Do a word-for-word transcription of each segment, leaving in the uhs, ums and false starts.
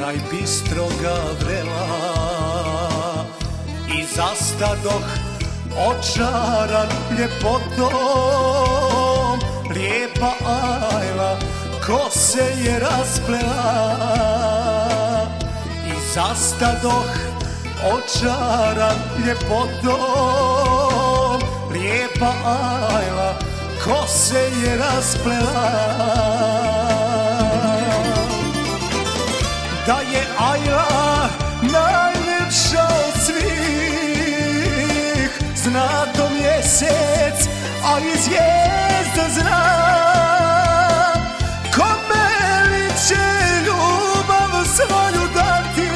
kraj bistroga vrela i zastadoh očaran ljepotom. Lijepa Ajla kose je rasplela i zastadoh očaran ljepotom. Lijepa Ajla kose je rasplela. Da je Ajla najljepša od svih, zna to mjesec, a i zvijezda zna. Kome li će ljubav svoju dati,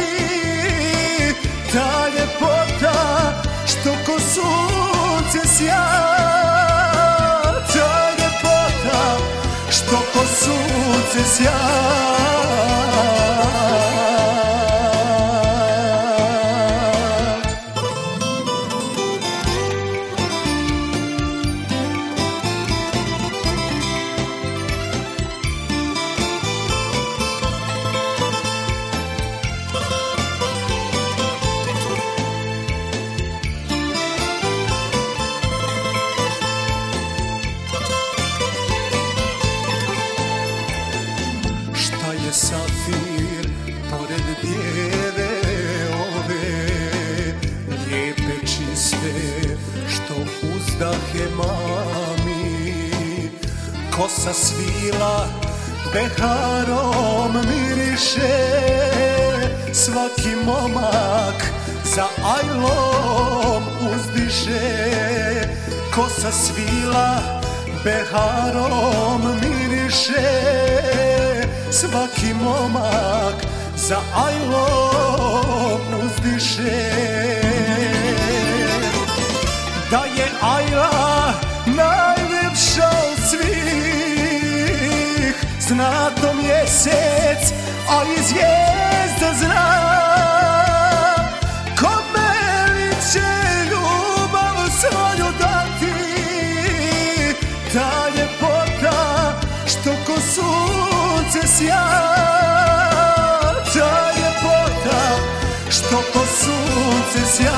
ta ljepota što ko sunce sja. Ta ljepota što ko sunce sja. Safir pored djeve ove, lijepe čiste što uzdahe mami. Kosa svila beharom miriše, svaki momak za Ajlom uzdiše. Kosa svila beharom miriše, svaki momak za Ajlom uzdiše. Da je Ajla najljepša od svih, zna to mjesec, a i zvijezda zna. Kome li će ljubav svoju dati, ta ljepota što ko sunce sja. Ta ljepota što ko sunce sja.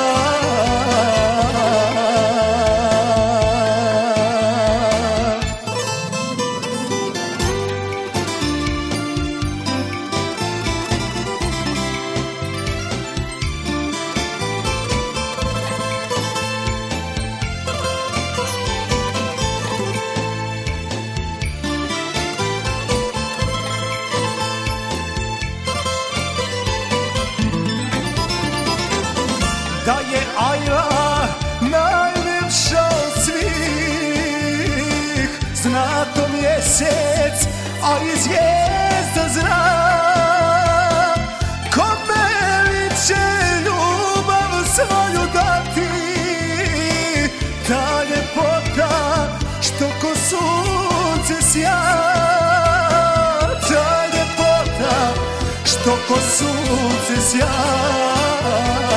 Da je Ajla najljepša od svih, zna to mjesec, a i zvijezda zna. Kome li će ljubav svoju dati, ta ljepota što ko sunce sja. Ta ljepota što ko sunce sja.